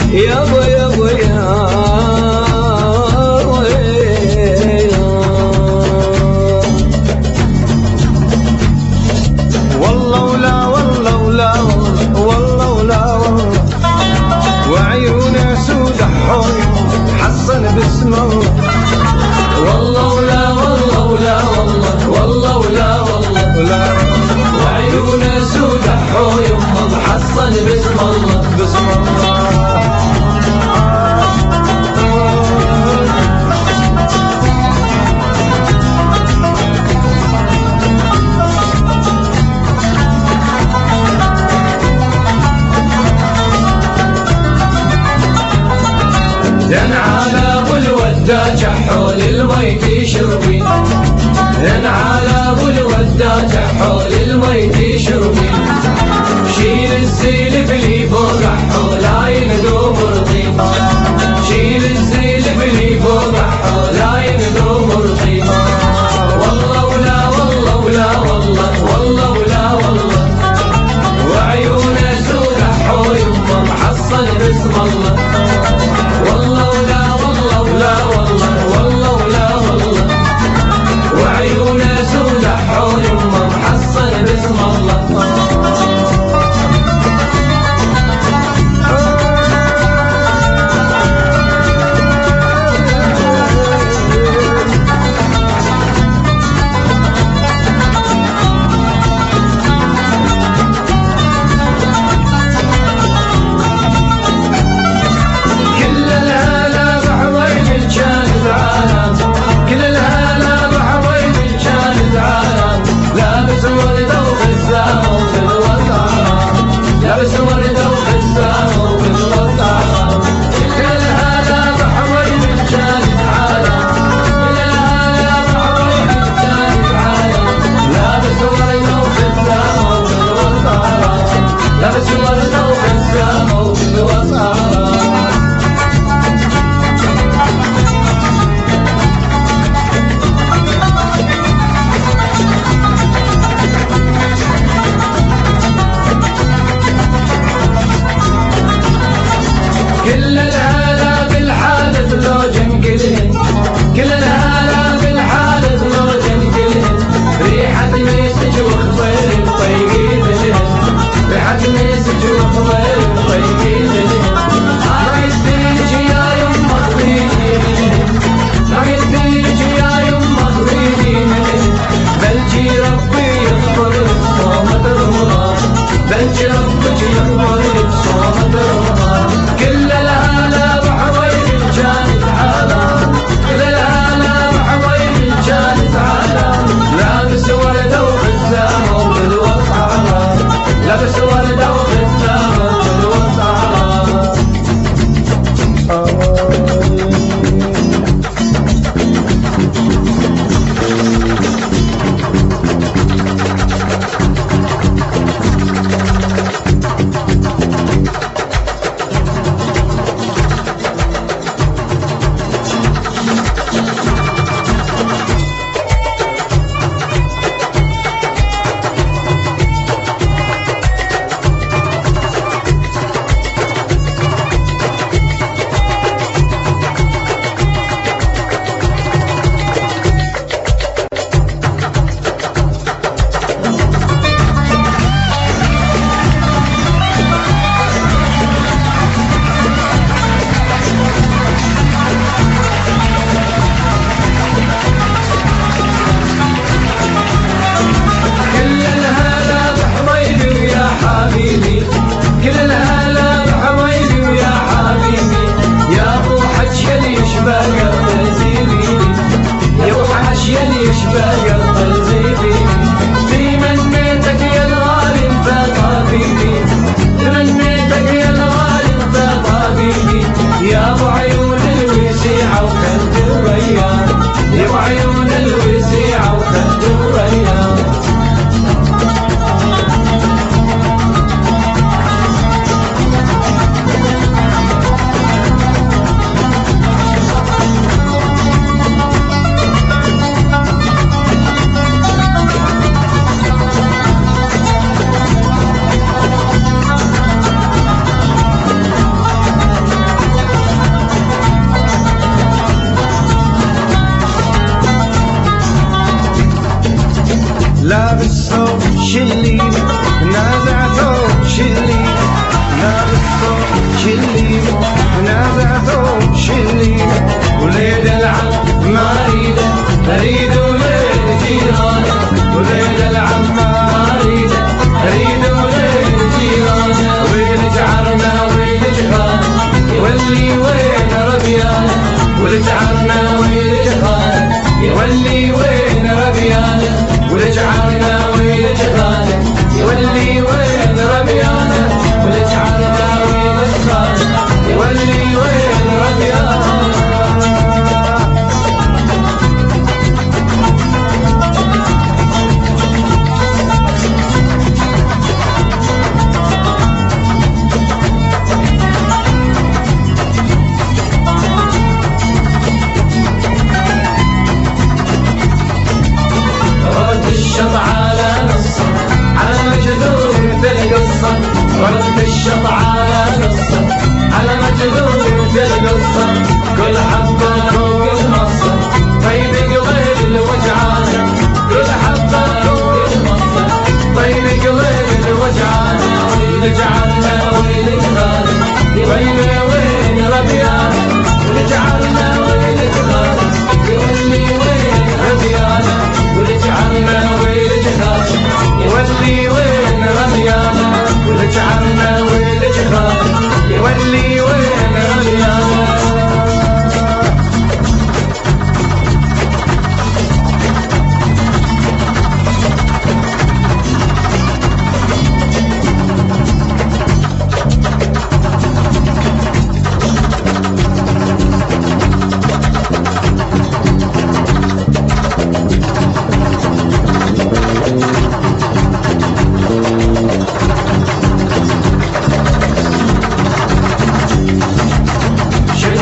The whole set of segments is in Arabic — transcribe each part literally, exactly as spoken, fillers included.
يابا يابا يا والله ولا والله ولا والله ولا والله وعيونه سود حوي حصن باسمه والله ولا والله ولا والله والله ولا والله ولا وعيونه سود حوي محصن باسم الله باسم الله زين على ابو الوداج حول الميت يشربي زين على ابو الوداج حول الميت يشربي شيل الزيل بلي فوق حولاين دوم رضي شيل الزيل بلي فوق حولاين دوم رضي والله ولا والله ولا والله والله ولا والله وعيونه سود حوي محصن باسم الله والله ولا والله ولا والله والله ولا والله وعيونه سود حوي محصن باسم الله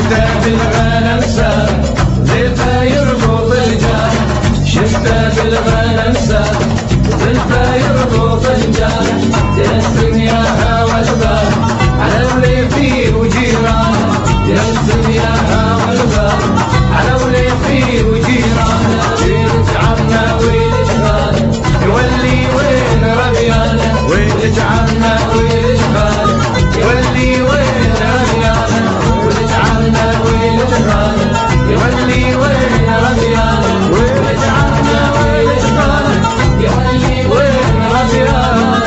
شفته بالغنم سام زلفه يربط الجارح شفته بالغنم سام زلفه يربط الجارح ترسم يا هوى البال على اللي فيه وجيرانه ترسم يا هوى البال على اللي فيه وجيرانه ويرجعنا ويرجعنا يولي وين ربيانه ويرجعنا ويرجعنا يولي وين ربيانه ويرجعنا ويرجعنا يولي وين ربيانه ويرجعنا ويرجعنا يولي وين ربيانه.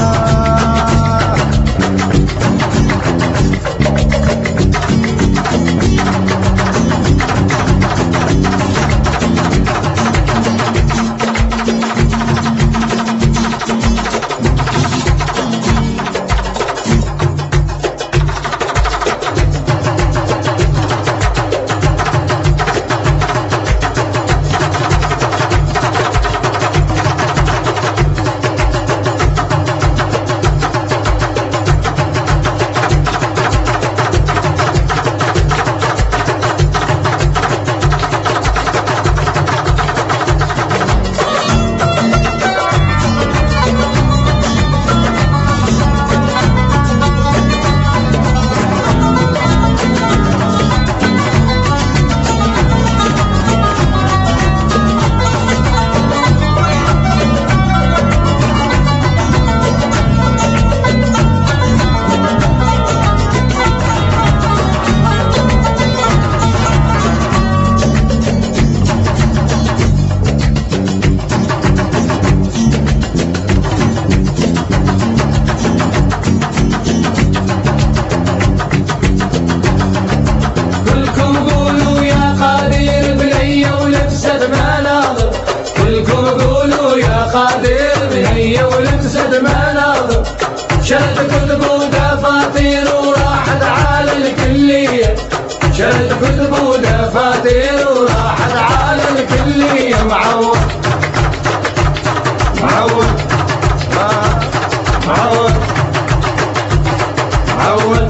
قادر بهي ولبست مناظر شرد كتب ودفاتير وراحت على الكلية شرد كتب ودفاتير وراحت على الكلية معود معود معود معود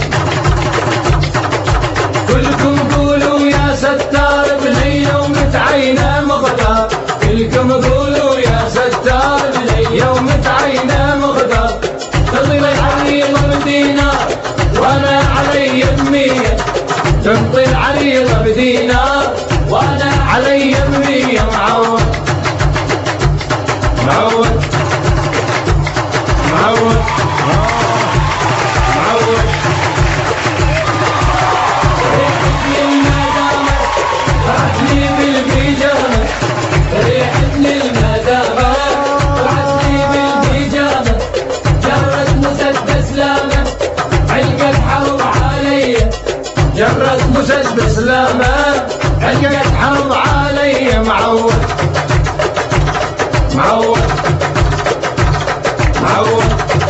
كلكم قولوا يا ستار بنية ومتعينة مغدار كلكم قولوا يا ستار بنية ومتعينة مغدار تطلي العريضة بدينار وانا علي بمية تطلي العريضة بدينار وانا علي بمية معود معود معود معود بعتني بالبيجامة ريحتني المدامة بعتني بالبيجامة جرت مسدس لامة علقت حرب علي جرت مسدس لامة علقت حرب علي معود معود معود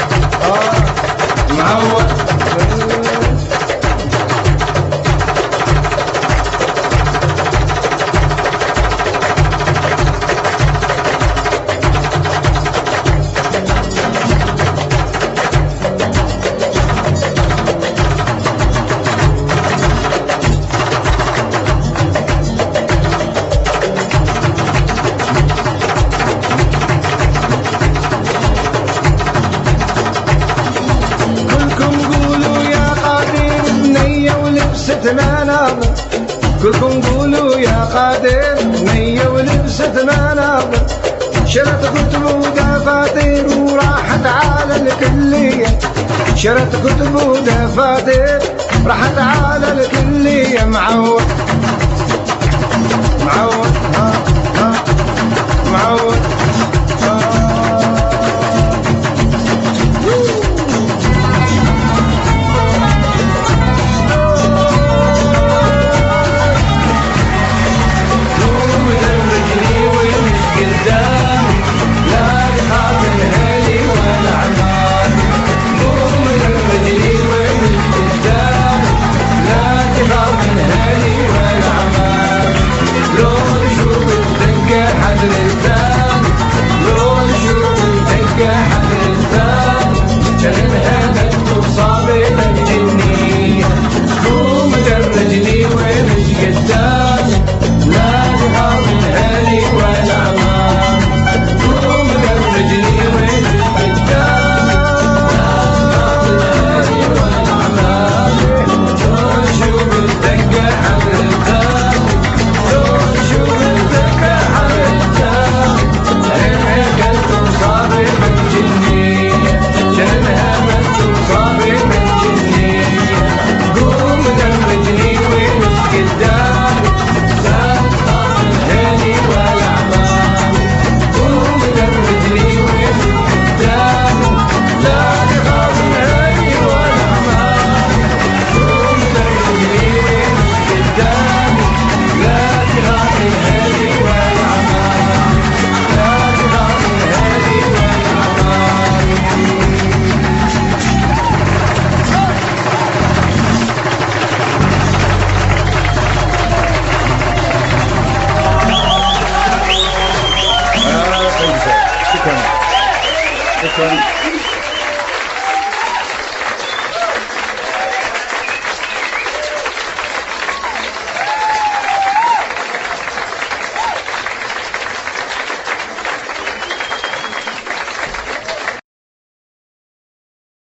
معود مناظر كلكم قولوا يا قادر نية ولبست مناظر شرت كتب ودفاتير وراحت على الكلية شرت كتب ودفاتير راحت على الكلية معود